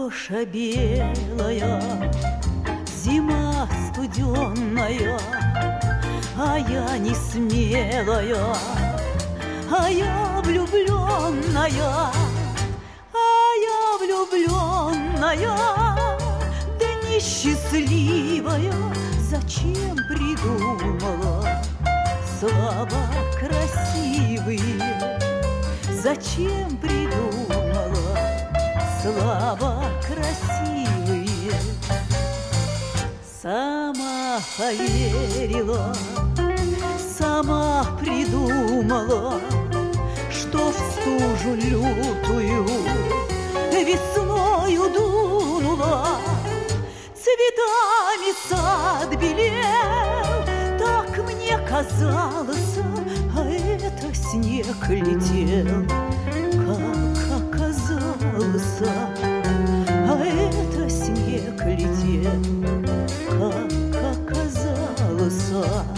Пороша белая, зима студеная, а я не смелая, а я влюбленная, да несчастливая. Зачем придумала слова красивые? Зачем придумала слова красивые? Сама поверила, сама придумала, что в стужу лютую весною дунула. Цветами сад белел, так мне казалось, а это снег летел, как оказалось, а это снег летел, как оказалось.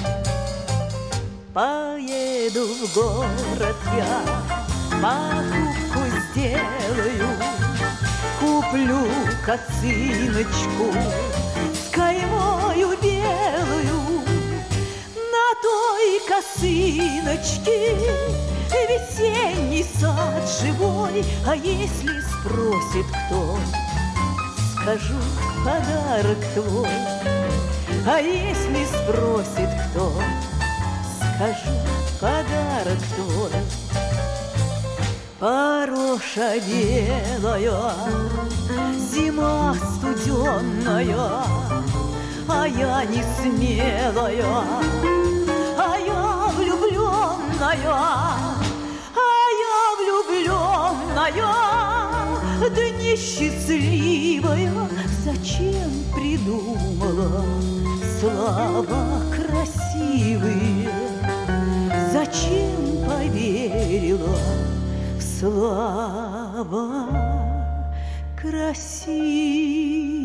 Поеду в город я, покупку сделаю, куплю косыночку с каймою белую. На той косыночке весенний сад живой, а если спросит кто, скажу подарок твой. А если спросит кто, скажу подарок твой. Пороша белая, зима студеная, а я не смелая, а я влюбленная, да несчастливая. Зачем придумала слова красивые? Зачем поверила в слова красивые?